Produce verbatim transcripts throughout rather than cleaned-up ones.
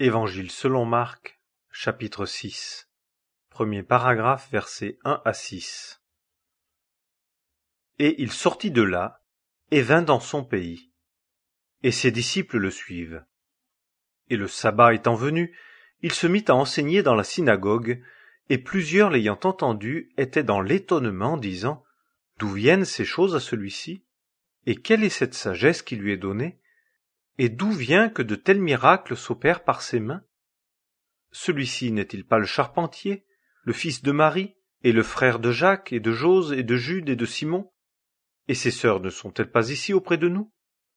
Évangile selon Marc, chapitre six, premier paragraphe, versets un à six. Et il sortit de là, et vint dans son pays, et ses disciples le suivent. Et le sabbat étant venu, il se mit à enseigner dans la synagogue, et plusieurs l'ayant entendu étaient dans l'étonnement, disant : D'où viennent ces choses à celui-ci ? Et quelle est cette sagesse qui lui est donnée ? Et d'où vient que de tels miracles s'opèrent par ses mains ? Celui-ci n'est-il pas le charpentier, le fils de Marie, et le frère de Jacques, et de Jose, et de Jude, et de Simon ? Et ses sœurs ne sont-elles pas ici auprès de nous ?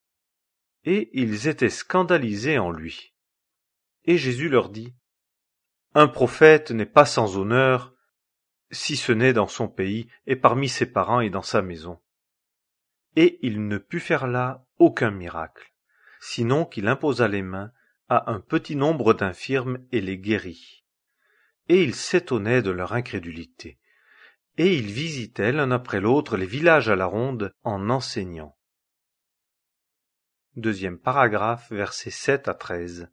Et ils étaient scandalisés en lui. Et Jésus leur dit : Un prophète n'est pas sans honneur, si ce n'est dans son pays, et parmi ses parents et dans sa maison. Et il ne put faire là aucun miracle, sinon qu'il imposa les mains à un petit nombre d'infirmes et les guérit. Et ils s'étonnaient de leur incrédulité. Et ils visitaient l'un après l'autre les villages à la ronde en enseignant. Deuxième paragraphe, versets sept à treize.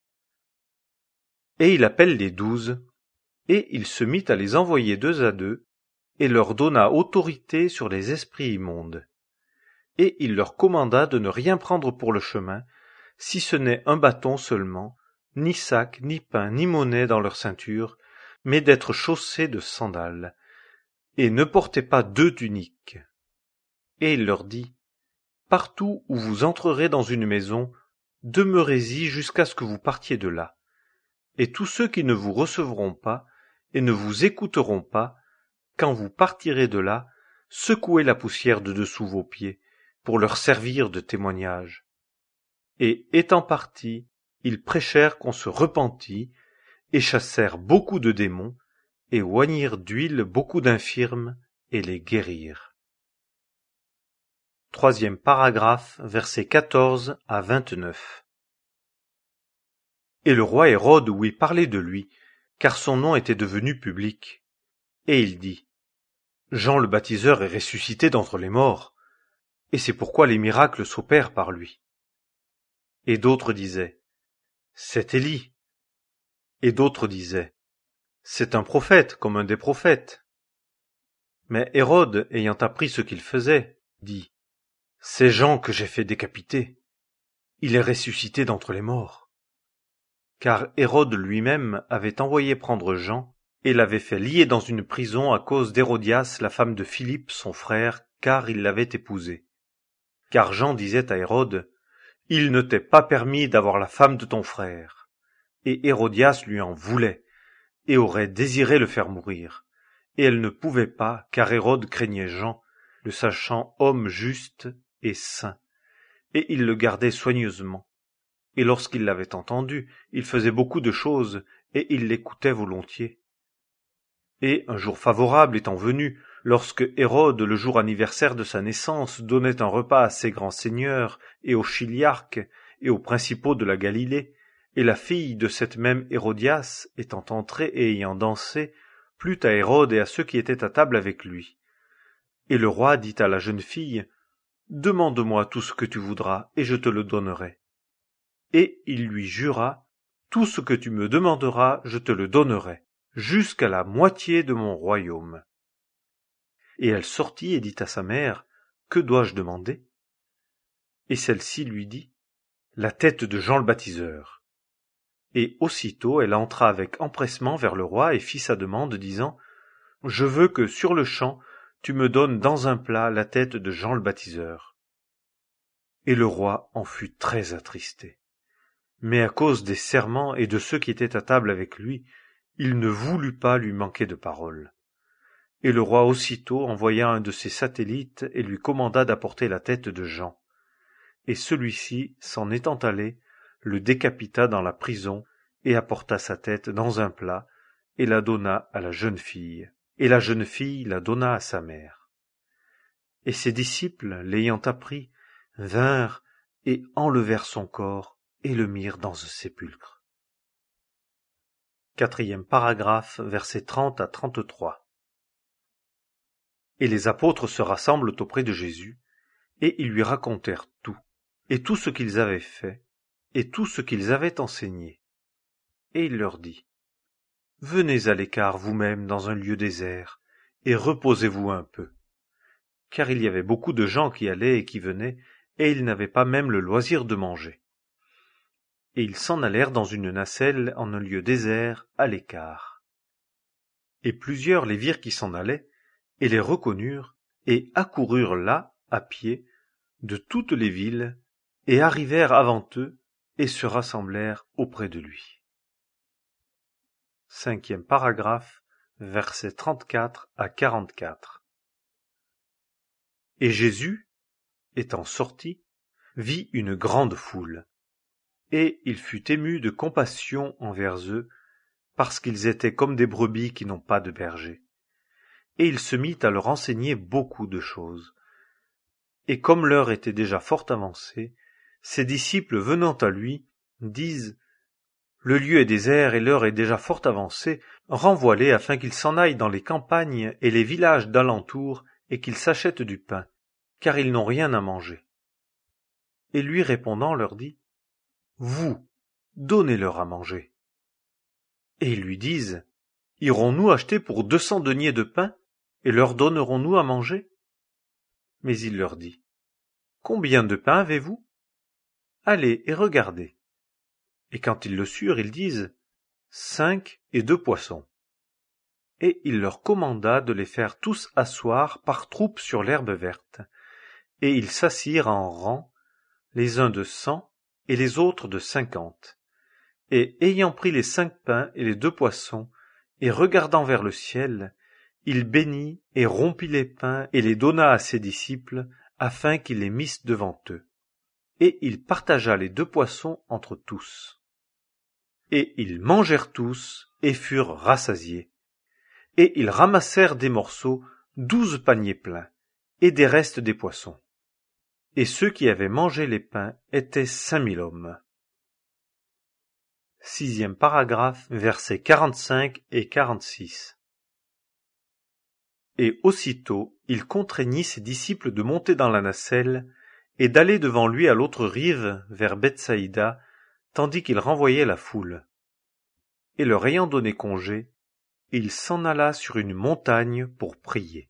Et il appelle les douze, et il se mit à les envoyer deux à deux, et leur donna autorité sur les esprits immondes. Et il leur commanda de ne rien prendre pour le chemin, si ce n'est un bâton seulement, ni sac, ni pain, ni monnaie dans leur ceinture, mais d'être chaussés de sandales, et ne portez pas deux tuniques. Et il leur dit : Partout où vous entrerez dans une maison, demeurez-y jusqu'à ce que vous partiez de là. Et tous ceux qui ne vous recevront pas et ne vous écouteront pas, quand vous partirez de là, secouez la poussière de dessous vos pieds, pour leur servir de témoignage. Et étant partis, ils prêchèrent qu'on se repentit, et chassèrent beaucoup de démons, et oignirent d'huile beaucoup d'infirmes, et les guérirent. Troisième paragraphe, versets quatorze à vingt-neuf. Et le roi Hérode ouït parler de lui, car son nom était devenu public. Et il dit : Jean le baptiseur est ressuscité d'entre les morts, et c'est pourquoi les miracles s'opèrent par lui. Et d'autres disaient : C'est Élie. Et d'autres disaient : C'est un prophète comme un des prophètes. Mais Hérode, ayant appris ce qu'il faisait, dit : C'est Jean que j'ai fait décapiter. Il est ressuscité d'entre les morts. Car Hérode lui-même avait envoyé prendre Jean et l'avait fait lier dans une prison à cause d'Hérodias, la femme de Philippe, son frère, car il l'avait épousée. Car Jean disait à Hérode : Il ne t'est pas permis d'avoir la femme de ton frère. Et Hérodias lui en voulait, et aurait désiré le faire mourir. Et elle ne pouvait pas, car Hérode craignait Jean, le sachant homme juste et saint, et il le gardait soigneusement. Et lorsqu'il l'avait entendu, il faisait beaucoup de choses, et il l'écoutait volontiers. Et un jour favorable étant venu, lorsque Hérode, le jour anniversaire de sa naissance, donnait un repas à ses grands seigneurs, et aux chiliarques, et aux principaux de la Galilée, et la fille de cette même Hérodias, étant entrée et ayant dansé, plut à Hérode et à ceux qui étaient à table avec lui. Et le roi dit à la jeune fille : Demande-moi tout ce que tu voudras, et je te le donnerai. Et il lui jura : Tout ce que tu me demanderas, je te le donnerai, jusqu'à la moitié de mon royaume. Et elle sortit et dit à sa mère : Que dois-je demander ? Et celle-ci lui dit : La tête de Jean le baptiseur. Et aussitôt elle entra avec empressement vers le roi et fit sa demande, disant : Je veux que sur le champ tu me donnes dans un plat la tête de Jean le baptiseur. Et le roi en fut très attristé. Mais à cause des serments et de ceux qui étaient à table avec lui, il ne voulut pas lui manquer de parole. Et le roi aussitôt envoya un de ses satellites et lui commanda d'apporter la tête de Jean. Et celui-ci, s'en étant allé, le décapita dans la prison et apporta sa tête dans un plat et la donna à la jeune fille. Et la jeune fille la donna à sa mère. Et ses disciples, l'ayant appris, vinrent et enlevèrent son corps et le mirent dans un sépulcre. Quatrième paragraphe, versets trente à trente-trois. Et les apôtres se rassemblent auprès de Jésus, et ils lui racontèrent tout, et tout ce qu'ils avaient fait, et tout ce qu'ils avaient enseigné. et il leur dit : « Venez à l'écart vous-même dans un lieu désert, et reposez-vous un peu. » Car il y avait beaucoup de gens qui allaient et qui venaient, et ils n'avaient pas même le loisir de manger. Et ils s'en allèrent dans une nacelle en un lieu désert, à l'écart. Et plusieurs les virent qui s'en allaient, et les reconnurent, et accoururent là, à pied, de toutes les villes, et arrivèrent avant eux, et se rassemblèrent auprès de lui. Cinquième paragraphe, versets trente-quatre à quarante-quatre. Et Jésus, étant sorti, vit une grande foule, et il fut ému de compassion envers eux, parce qu'ils étaient comme des brebis qui n'ont pas de berger. Et il se mit à leur enseigner beaucoup de choses. Et comme l'heure était déjà fort avancée, ses disciples venant à lui disent : « Le lieu est désert et l'heure est déjà fort avancée, renvoie-les afin qu'ils s'en aillent dans les campagnes et les villages d'alentour et qu'ils s'achètent du pain, car ils n'ont rien à manger. » Et lui répondant leur dit : « Vous, donnez-leur à manger. » Et ils lui disent : « Irons-nous acheter pour deux cents deniers de pain, et leur donnerons-nous à manger ?» Mais il leur dit : « Combien de pain avez-vous ? Allez et regardez. » Et quand ils le surent, ils disent : « Cinq et deux poissons. » Et il leur commanda de les faire tous asseoir par troupes sur l'herbe verte. Et ils s'assirent en rang, les uns de cent et les autres de cinquante. Et ayant pris les cinq pains et les deux poissons, et regardant vers le ciel, il bénit et rompit les pains et les donna à ses disciples, afin qu'ils les missent devant eux. Et il partagea les deux poissons entre tous. Et ils mangèrent tous et furent rassasiés. Et ils ramassèrent des morceaux, douze paniers pleins, et des restes des poissons. Et ceux qui avaient mangé les pains étaient cinq mille hommes. Sixième paragraphe, versets quarante-cinq et quarante-six. Et aussitôt il contraignit ses disciples de monter dans la nacelle et d'aller devant lui à l'autre rive, vers Bethsaïda, tandis qu'il renvoyait la foule. Et leur ayant donné congé, il s'en alla sur une montagne pour prier.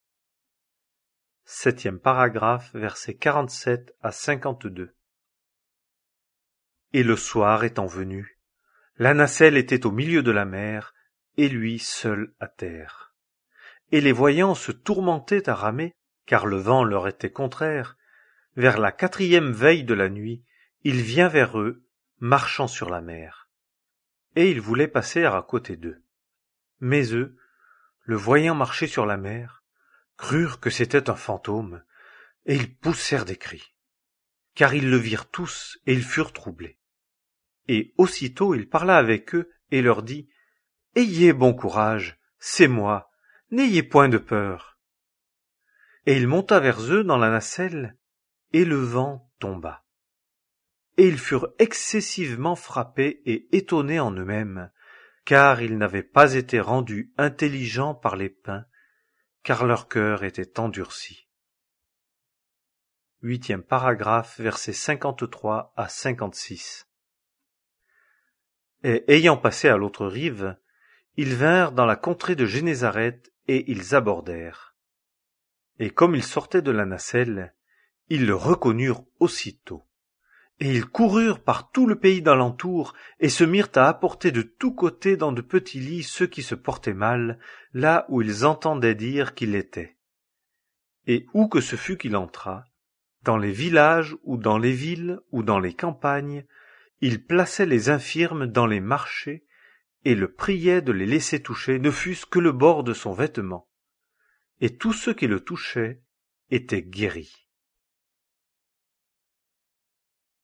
Septième paragraphe, versets quarante-sept à cinquante-deux. Et le soir étant venu, la nacelle était au milieu de la mer, et lui seul à terre. Et les voyants se tourmentaient à ramer, car le vent leur était contraire. Vers la quatrième veille de la nuit, il vient vers eux, marchant sur la mer. Et il voulait passer à côté d'eux. Mais eux, le voyant marcher sur la mer, crurent que c'était un fantôme, et ils poussèrent des cris. Car ils le virent tous, et ils furent troublés. Et aussitôt il parla avec eux, et leur dit : « Ayez bon courage, c'est moi, n'ayez point de peur. » Et il monta vers eux dans la nacelle, et le vent tomba. Et ils furent excessivement frappés et étonnés en eux-mêmes, car ils n'avaient pas été rendus intelligents par les pains, car leur cœur était endurci. Huitième paragraphe, versets cinquante-trois à cinquante-six. Et ayant passé à l'autre rive, ils vinrent dans la contrée de Génézareth, et ils abordèrent. Et comme ils sortaient de la nacelle, ils le reconnurent aussitôt. Et ils coururent par tout le pays d'alentour, et se mirent à apporter de tous côtés dans de petits lits ceux qui se portaient mal, là où ils entendaient dire qu'il était. Et où que ce fût qu'il entra, dans les villages ou dans les villes ou dans les campagnes, il plaçait les infirmes dans les marchés, et le priait de les laisser toucher, ne fût-ce que le bord de son vêtement. Et tous ceux qui le touchaient étaient guéris.